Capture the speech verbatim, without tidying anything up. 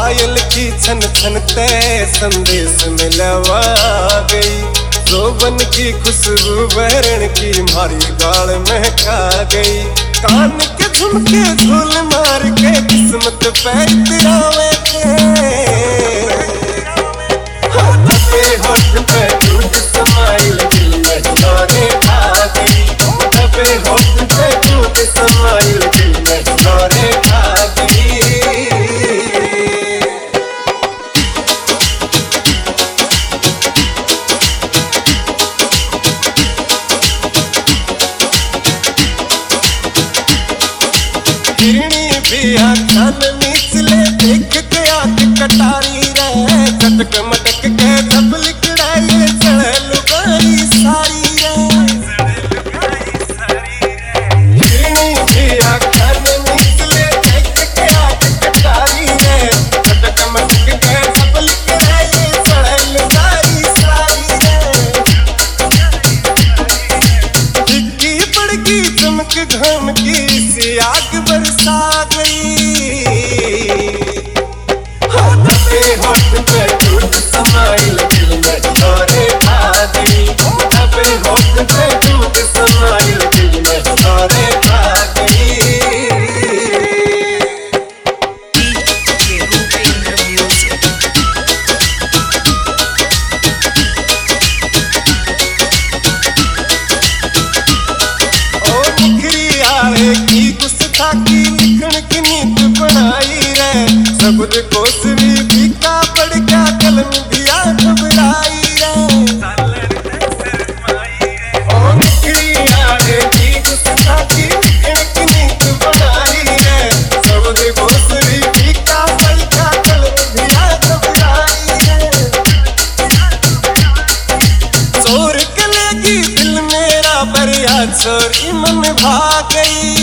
पायल की छन छनते संदेश मिलवा गई। जोबन की खुशबू बहरण की मारी गाल में खा गई। कान के झुमके झूल मार के किस्मत पे इतरावे थे। होठ पे होठ पे क्यूट स्माइल दिल में दीवाने खा गई। होठ पे होठ पे क्यूट स्माइल दिल में दीवाने खा गई। हिरणी भी आँखन निचले देख के आँख कटारी रे। चटक मटक के जब लिकड़ाए चढ़े लुगाई सारी रे। हिरणी भी आँखन निचले देख के आँख कटारी रे। चटक मटक के जब लिकड़ाए चढ़े लुगाई सारी रे। डिग्गी पड़गी चमक घम की सी आग बरसा गई। होठ पे होठ पे क्यूट स्माइल दिल में दीवाने खा गई। होठ पे होठ पे क्यूट स्माइल दिल में दीवाने खा गई। ओ निखरी आवे की गुस्ताखी लिखण की नीत बनाई रे। शब्द कोश भी फीका पड़ गया कलम भी आ घबराई रे। ओ निखरी आवे की गुस्ताखी लिखण की नीत बनाई रे। शब्द कोश भी फीका पड़ गया कलम भी आ घबराई रे। चोर कलेगी दिल मेरा बरिया छोरी मन भाग गई।